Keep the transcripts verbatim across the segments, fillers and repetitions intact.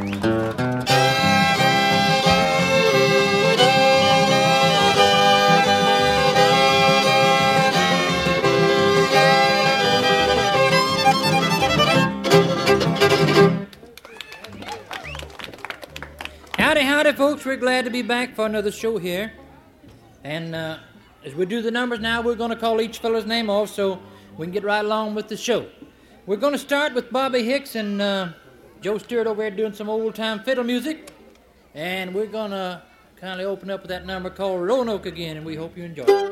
Howdy, howdy, folks. We're glad to be back for another show here. And uh, as we do the numbers now, we're going to call each fellow's name off so we can get right along with the show. We're going to start with Bobby Hicks and uh, Joe Stewart over there doing some old-time fiddle music. And we're going to kindly open up with that number called Roanoke again, and we hope you enjoy it.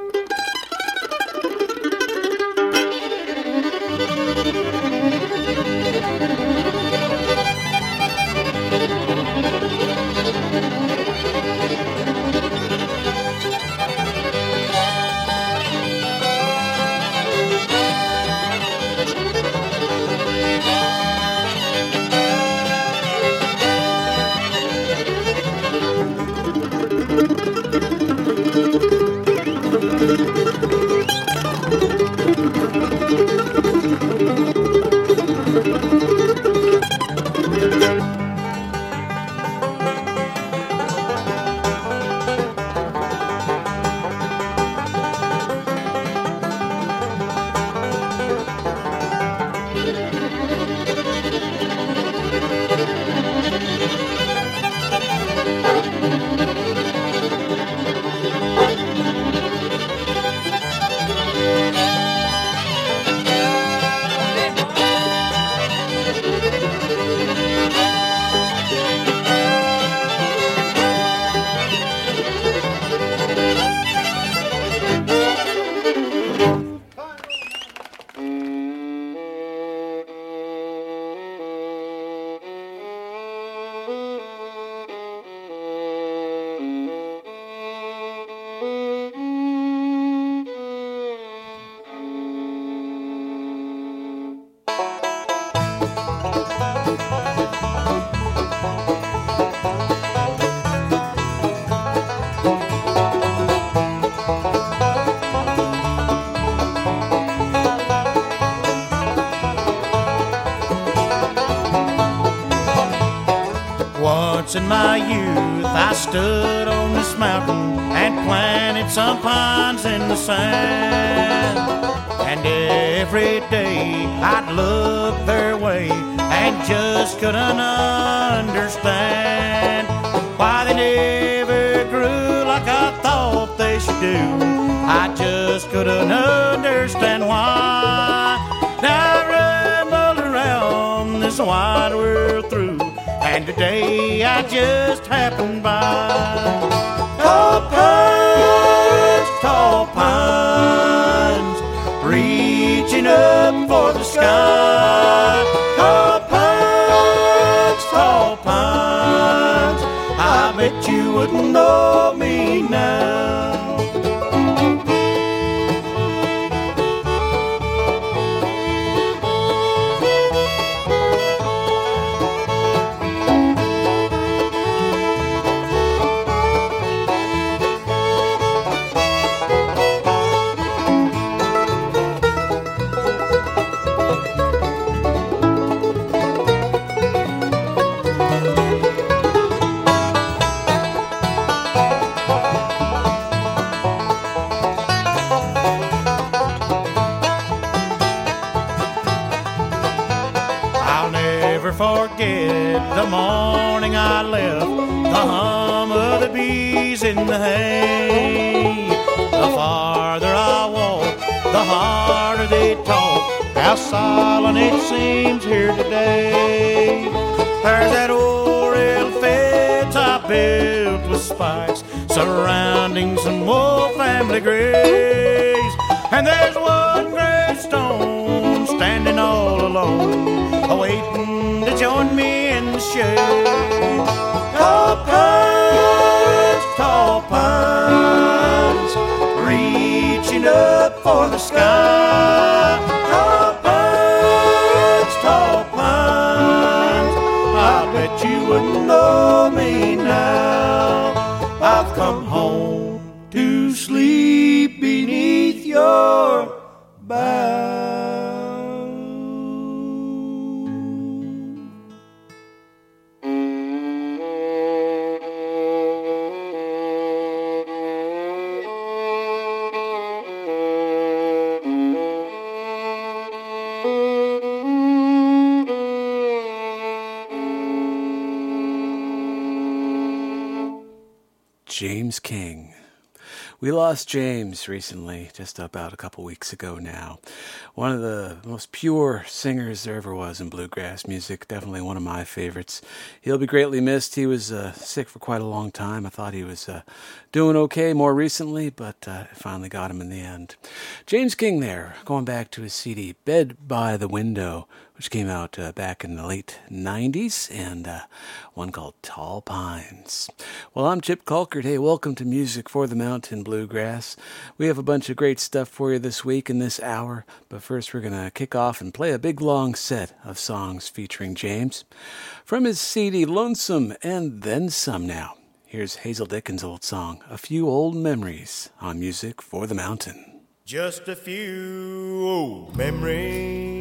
Once in my youth I stood on this mountain and planted some pines in the sand. And every day I'd look their way and just couldn't understand why they never grew like I thought they should do. I just couldn't understand why. Now I rumbled around this wide world through, and today I just happened by. Tall pines, tall pines, reaching up for the sky. Tall pines, tall pines, I bet you wouldn't know me now. Forget the morning I left, the hum of the bees in the hay. The farther I walk, the harder they talk, how silent it seems here today. There's that old rail fence I built with spikes surrounding some old family graves. And there's one gravestone standing all alone, awaiting to join me in the shade. Tall pines, tall pines, reaching up for the sky. Tall pines, tall pines, I bet you wouldn't know me now. I've come home to sleep beneath your bough. James King. We lost James recently, just about a couple weeks ago now. One of the most pure singers there ever was in bluegrass music. Definitely one of my favorites. He'll be greatly missed. He was uh, sick for quite a long time. I thought he was uh, doing okay more recently, but uh, finally got him in the end. James King there, going back to his C D, Bed by the Window, which came out uh, back in the late nineties, and uh, one called Tall Pines. Well, I'm Chip Colkert. Hey, welcome to Music for the Mountain Bluegrass. We have a bunch of great stuff for you this week in this hour, but first we're going to kick off and play a big long set of songs featuring James. From his C D Lonesome and Then Some Now, here's Hazel Dickens' old song, A Few Old Memories, on Music for the Mountain. Just a few old memories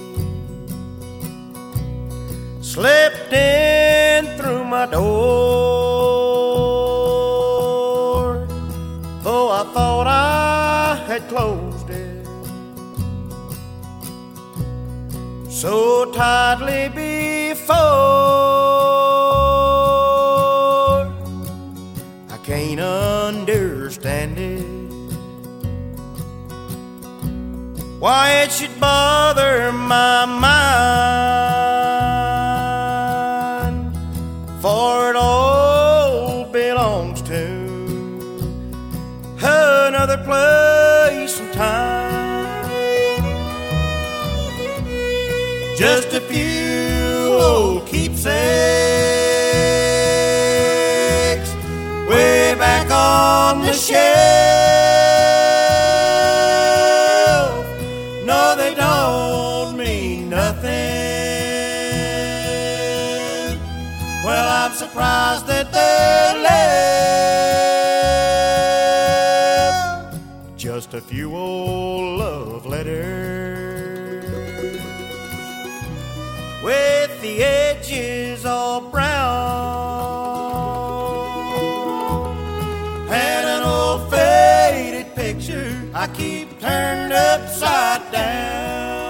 slipped in through my door, though I thought I had closed it so tightly before. I can't understand it, why it should bother my mind, for it all belongs to another place and time. Just a few old keepsakes way back on the shelf. No, they don't mean nothing. Well, I'm surprised that they're left. Just a few old love letters with the edges all brown, and an old faded picture I keep turned upside down.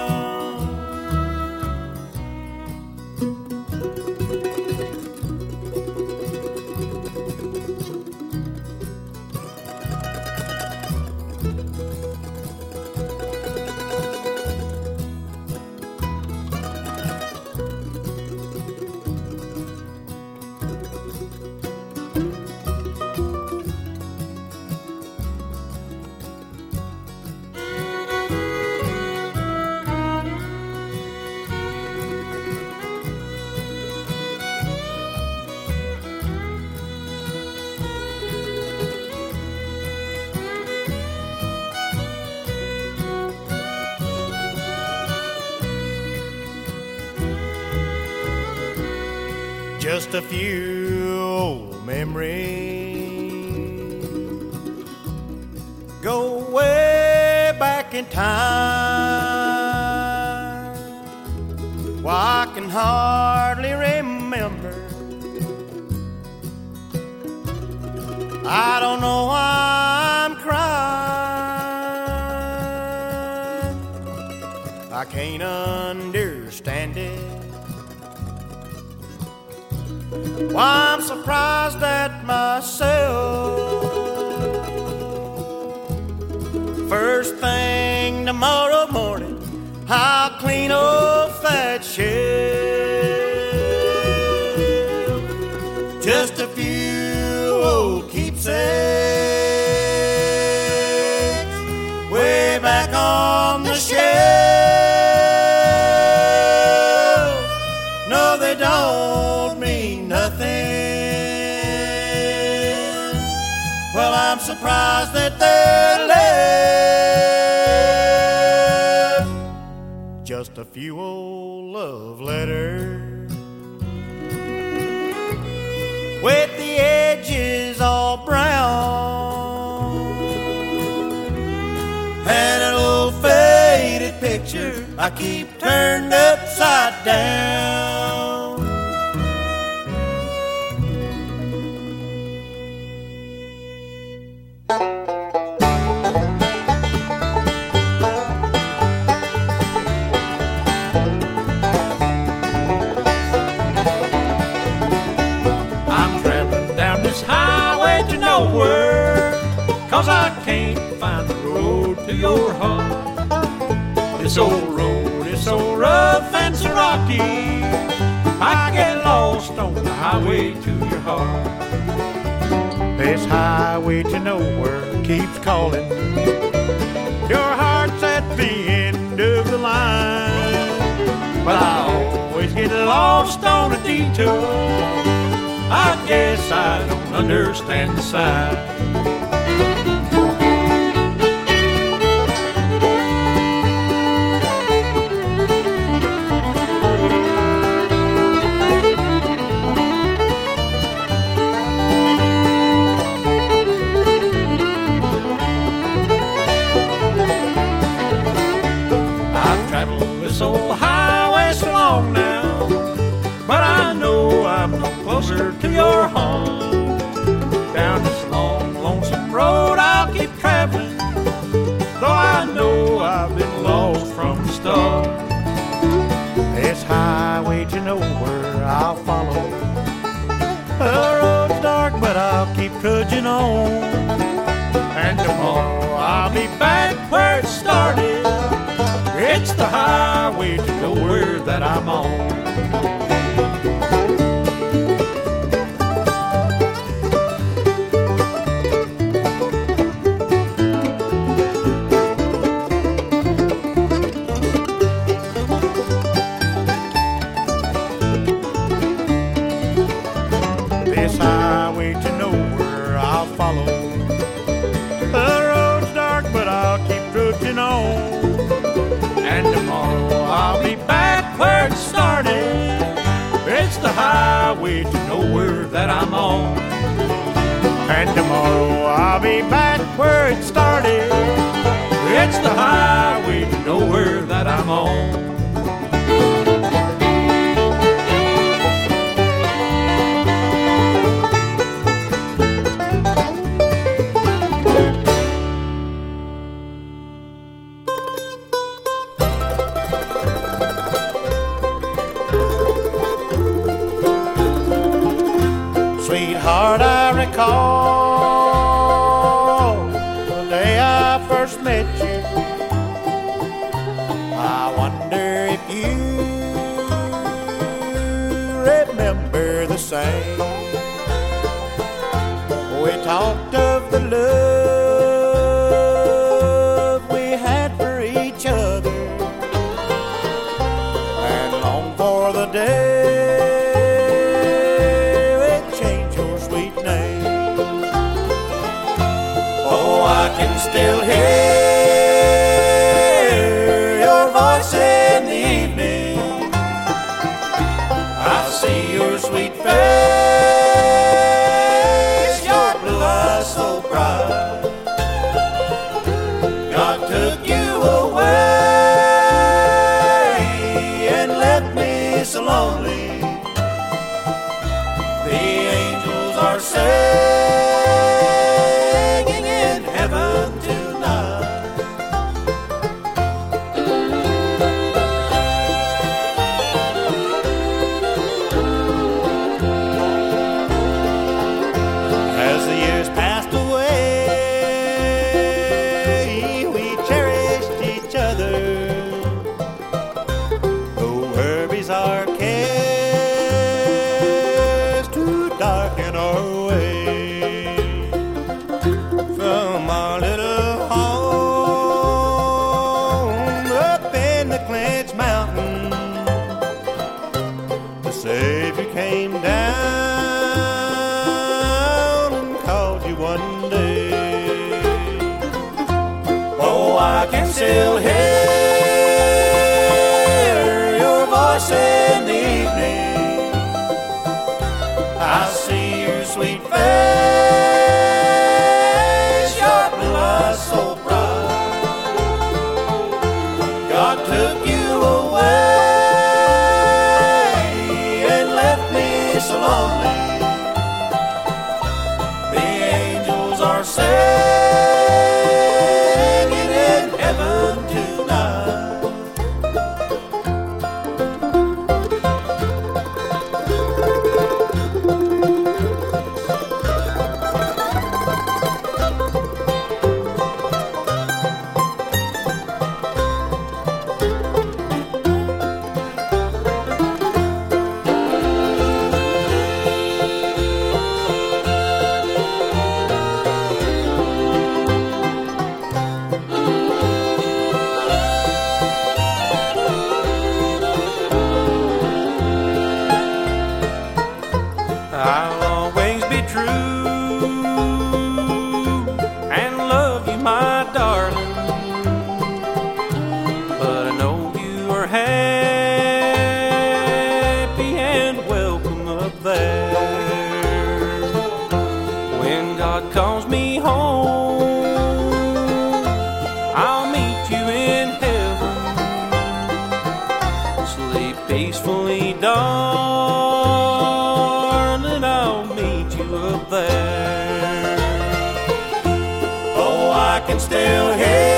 Just a few old memories go way back in time. Why, I can hardly remember. I don't know why I'm crying. I can't understand it, why I'm surprised at myself. First thing tomorrow morning, I'll clean off that shelf. Just a few old keepsakes way back on the shelf. No, they don't mean nothing. Well, I'm surprised that they're left. Just a few old love letters with the edges all brown, and an old faded picture I keep turned upside down. 'cause I can't find the road to your heart. This old road is so rough and so rocky, I get lost on the highway to your heart. This highway to nowhere keeps calling. Your heart's at the end of the line, but I always get lost on a detour. I guess I don't understand the sign. This old highway so long now, but I know I'm no closer to your home. Down this long, lonesome road I'll keep traveling, though I know I've been lost from the start. This highway to nowhere I'll follow. The road's dark, but I'll keep trudging on. And tomorrow I'll be back where it started. It's the highway to nowhere that I'm on. This highway to nowhere I'll follow. The road's dark, but I'll keep trudging on. And tomorrow I'll be back where it started. It's the highway to nowhere that I'm on. And tomorrow I'll be back where it started. It's the highway to nowhere that I'm on. Sweetheart, I recall the day I first met you. I wonder if you remember the same. We talked of the love we had for each other, and longed for the day I can still hear your voice in the evening. I see your sweet face, your blue eyes so bright. God took you away and left me so lonely. The angels are saying still hear your voice in the evening. I see your sweet face, your blue eyes so bright. God took you away and left me so lonely. The angels are saying tonight. up there. When God calls me home, I'll meet you in heaven. Sleep peacefully, darling, I'll meet you up there. Oh, I can still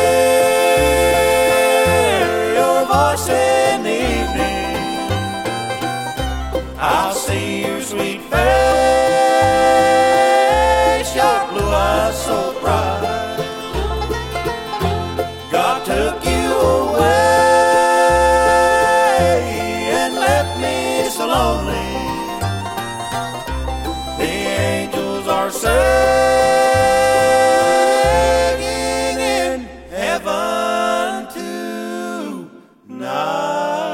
hear your voice in the evening. I'll see your sweet face, your blue eyes so bright. God took you away and left me so lonely. The angels are singing in heaven tonight.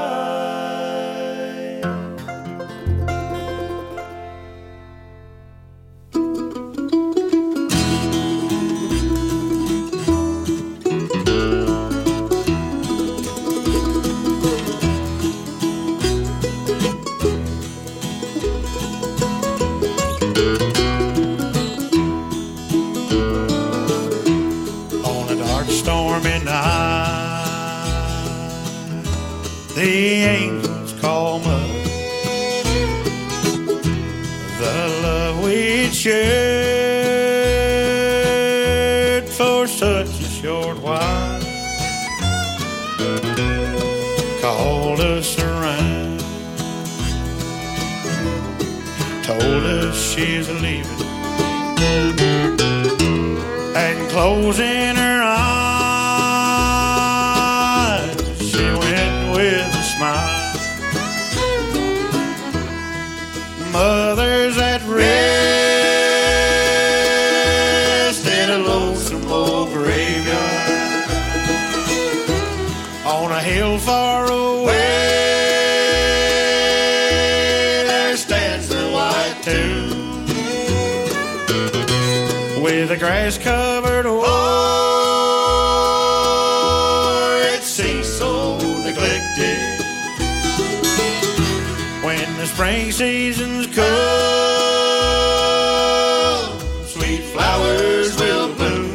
The angels call mother. The love we'd shared for such a short while called us around, told us she's leaving, and closing her eyes, she went with a smile. Mother's at rest in a lonesome old graveyard on a hill far away. There stands the white tomb with a grass-covered wall. It seems so neglected. When the spring seasons come, sweet flowers will bloom.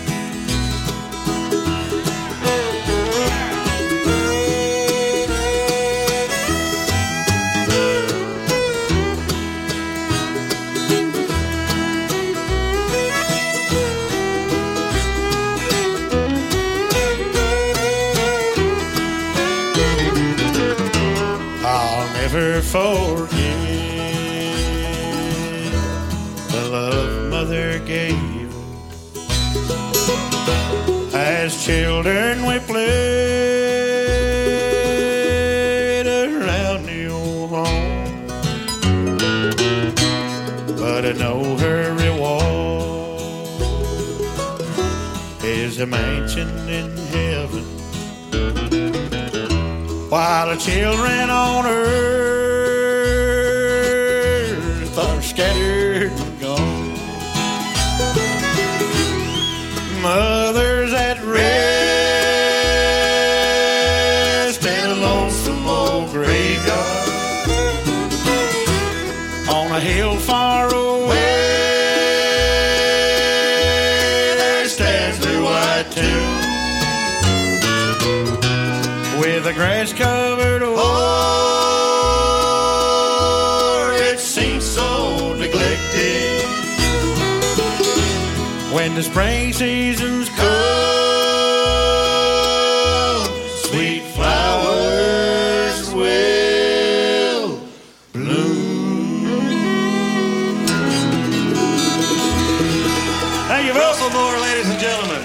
Never forget the love Mother gave. As children we played around the old home, but I know her reward is a mansion in heaven, while the children on earth are scattered and gone. Mother's at rest in a lonesome old graveyard on a hill far away. There stands the white tomb with a grass-covered wall. It seems so neglected. When the spring seasons come, sweet flowers will bloom. Thank you, Russell Moore, ladies and gentlemen.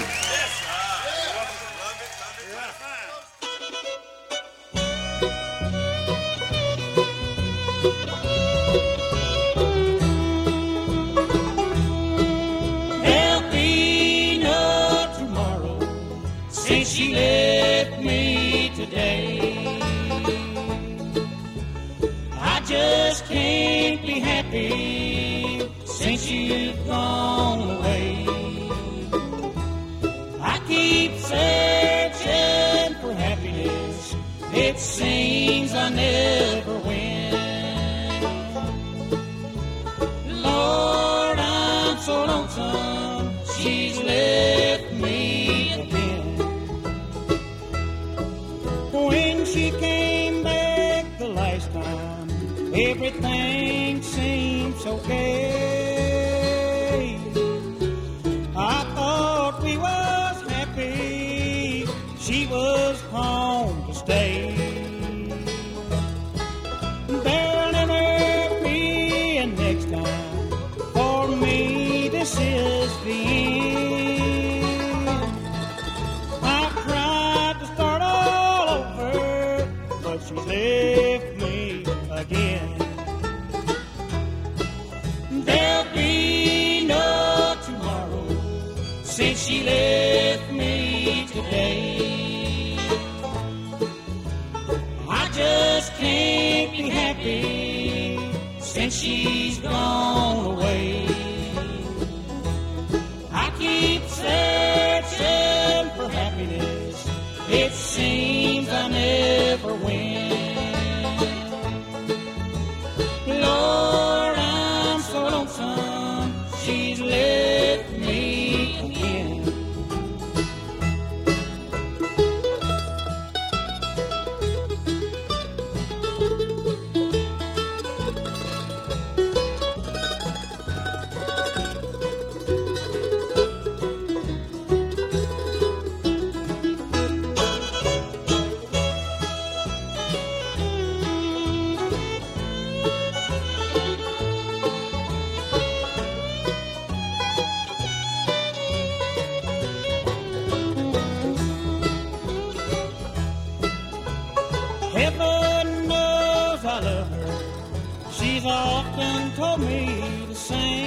She left me today. I just can't be happy since you've gone away. I keep searching for happiness, it seems I never win. time, everything seems okay. I thought we was happy, she was home to stay. There'll never be a next time, for me this is the end. I tried to start all over, but she's left me again. There'll be no tomorrow since she left me today. I just can't be happy since she's gone away. I keep searching for happiness, it seems I never win. Lord, I'm so lonesome, she's left me again. Heaven knows I love her, she's often told me the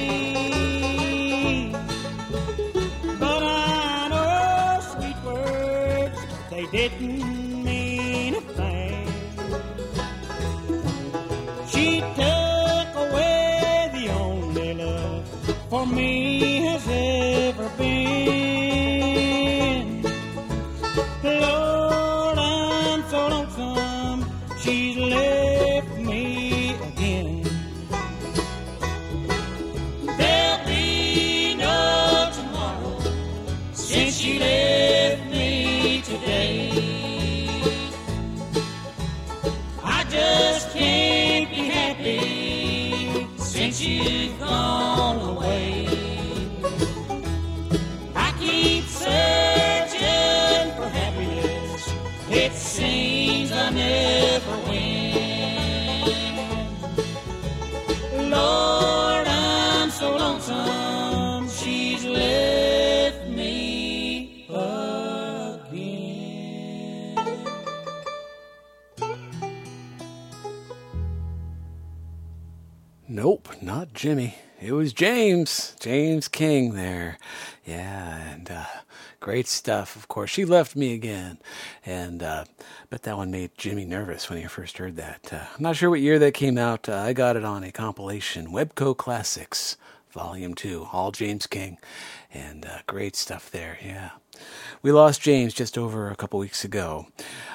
same. But I know her sweet words, they didn't mean a thing. She took away the only love for me has ever been. Lord, I'm so lonesome, she's left me again. There'll be no tomorrow since she left me today. I just can't be happy since you've gone away. I keep searching for happiness, it seems I never win. Lord, I'm so lonesome, she's left me again. Nope, not Jimmy. It was James, James King there. Yeah, and uh, great stuff, of course. She left me again. And uh, bet that one made Jimmy nervous when he first heard that. Uh, I'm not sure what year that came out. Uh, I got it on a compilation, Webco Classics, Volume two, all James King. And uh, great stuff there, yeah. We lost James just over a couple weeks ago.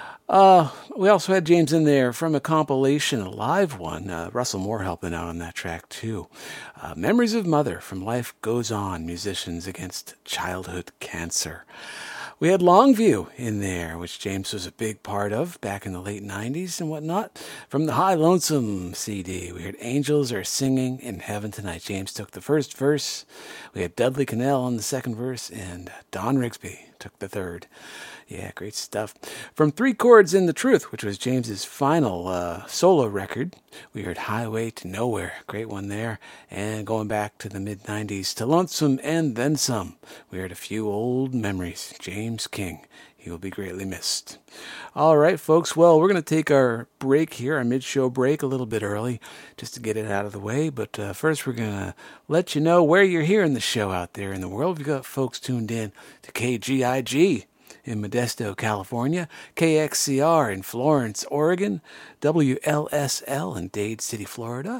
Uh, we also had James in there from a compilation, a live one. Uh, Russell Moore helping out on that track too. Uh, Memories of Mother from Life Goes On, Musicians Against Childhood Cancer. We had Longview in there, which James was a big part of back in the late nineties and whatnot. From the High Lonesome C D, we heard Angels Are Singing in Heaven Tonight. James took the first verse. We had Dudley Connell on the second verse, and Don Rigsby took the third. Yeah, great stuff. From Three Chords in the Truth, which was James's final uh, solo record, we heard Highway to Nowhere. Great one there. And going back to the mid nineties to Lonesome and Then Some, we heard a few old memories. James King. He will be greatly missed. All right, folks. Well, we're going to take our break here, our mid-show break, a little bit early, just to get it out of the way. But uh, first, we're going to let you know where you're hearing the show out there in the world. We've got folks tuned in to K G I G in Modesto, California, K X C R in Florence, Oregon, W L S L in Dade City, Florida,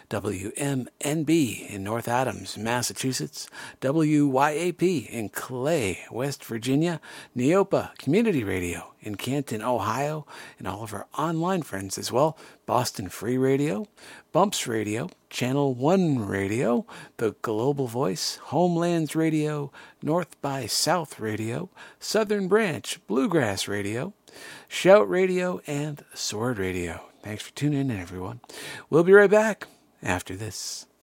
W M N B in North Adams, Massachusetts, W Y A P in Clay, West Virginia, Neopa Community Radio in Canton, Ohio, and all of our online friends as well, Boston Free Radio, Bumps Radio, Channel one Radio, The Global Voice, Homelands Radio, North by South Radio, Southern Branch Bluegrass Radio, Shout Radio, and Sword Radio. Thanks for tuning in, everyone. We'll be right back after this.